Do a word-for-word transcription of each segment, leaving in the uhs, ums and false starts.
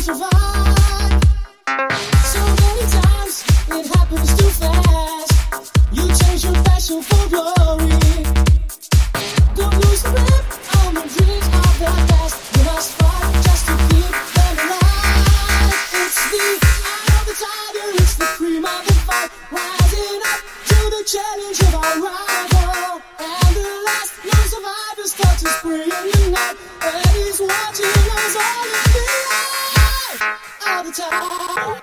survive. So many times it happens too fast. You change your passion for glory. Don't lose the grip on the dreams of the past. You must fight just to keep them alive. It's the eye of the tiger, it's the cream of the fight, rising up to the challenge of our rival. And the last known survivor starts to spring in the night, and he's watching us all in the eye of the tiger.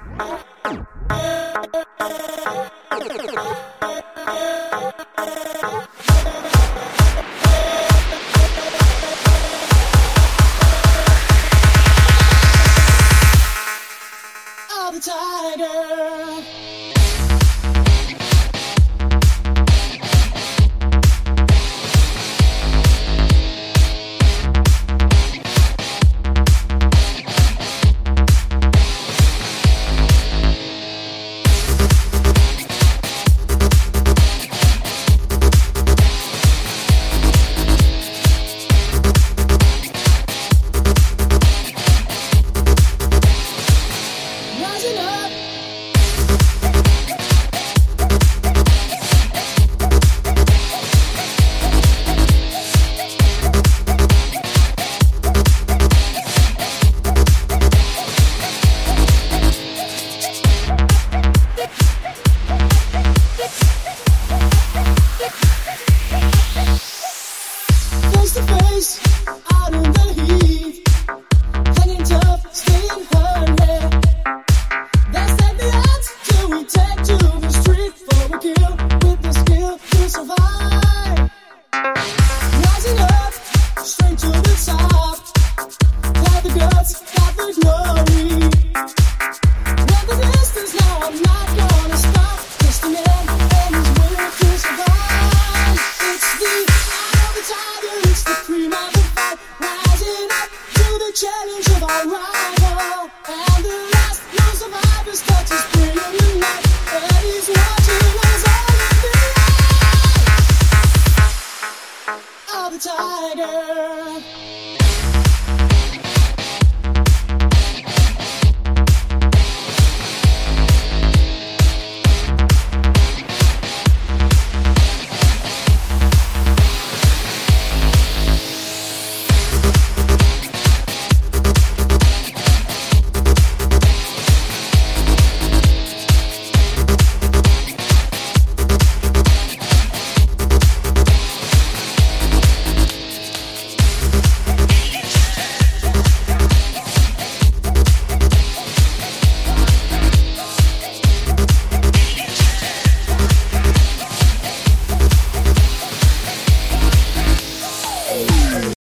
Of the tiger. Rising up. Face to face, out in the heat, hanging tough, staying hungry. That's not the odds till we take to the street for a kill with the skill to survive. Rising up, straight to the top. Got the guts, got the glory. Run the distance, now I'm not gonna stop. Just a man and his will to survive. It's the eye of the tiger, it's the cream of the fight, rising up to the challenge of our rival. And the last known survivor starts to spring in the night, and he's watching us all in the eye of the tiger.